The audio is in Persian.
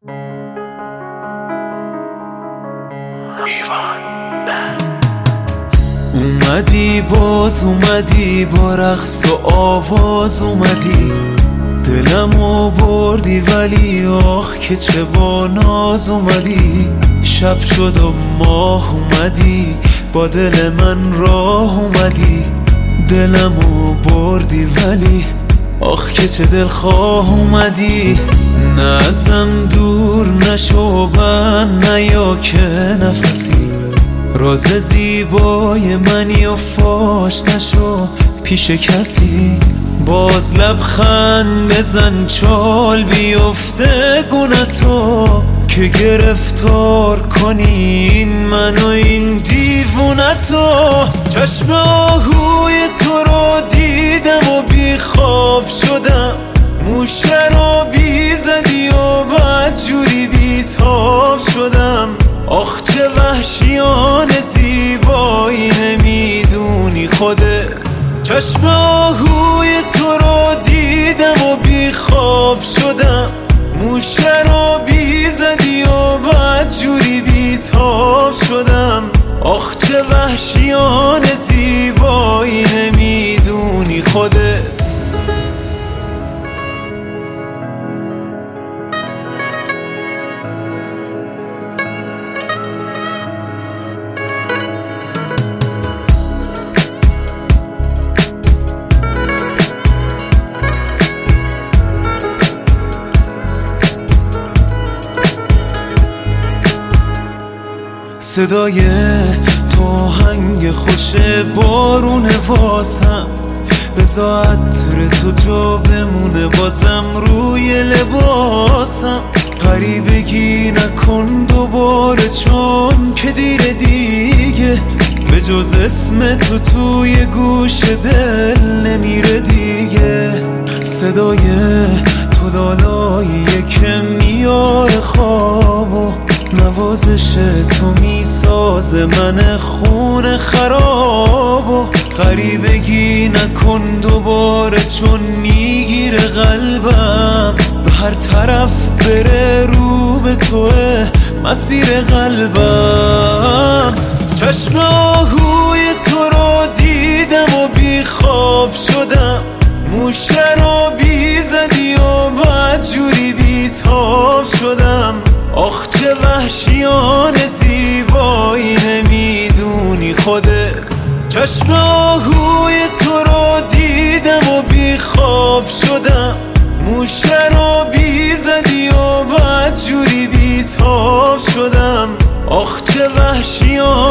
اومدی باز اومدی با رقص و آواز اومدی، دلمو بردی ولی آخ که چه با ناز اومدی. شب شد و ماه اومدی، با دل من راه اومدی. دلمو بردی ولی آخ که چه دلخواه اومدی. نه ازم دور نشو بند نیا که نفسی، راز زیبای منی و فاش نشو پیش کسی. باز لبخند بزن چال بیفته گونتو، که گرفتار کنی این من و این دیوونتو. چشم آهوی تو رو دیدم و بی خواب شدم، موشه رو بی زدی و بدجوری بی تاب شدم. آخ چه وحشیانه زیبایی نمیدونی خودت. چشم آهوی تو رو دیدم و بی خواب شدم، موشه رو بی زدی و بدجوری بی تاب شدم. آخ چه وحشیانه زیبایی نمیدونی خودت. صدای تو هنگ خوش بارون واسم، بذار عطر تو بمونه بازم روی لباسم. غریبگی نکن دوباره چون که دیر دیگه، به جز اسم تو توی گوش دل نمیره دیگه. صدای تو لالاییه که میاره خوابو، نوازش تو میسازه من خون خرابو. غریبگی نکن دوباره چون میگیره قلبم، به هر طرف بره رو به توه مسیر قلبم. چشم آهوی تو رو دیدم و بی خواب شدم، موشه رو بی زدی و بدجوری بی تاب شدم. آخ چه وحشیانه زیبایی نمیدونی خودت. چشم آهوی تو رو دیدم و بی خواب شدم، موشه رو بی زدی و بدجوری بی تاب شدم. آخ چه وحشیانه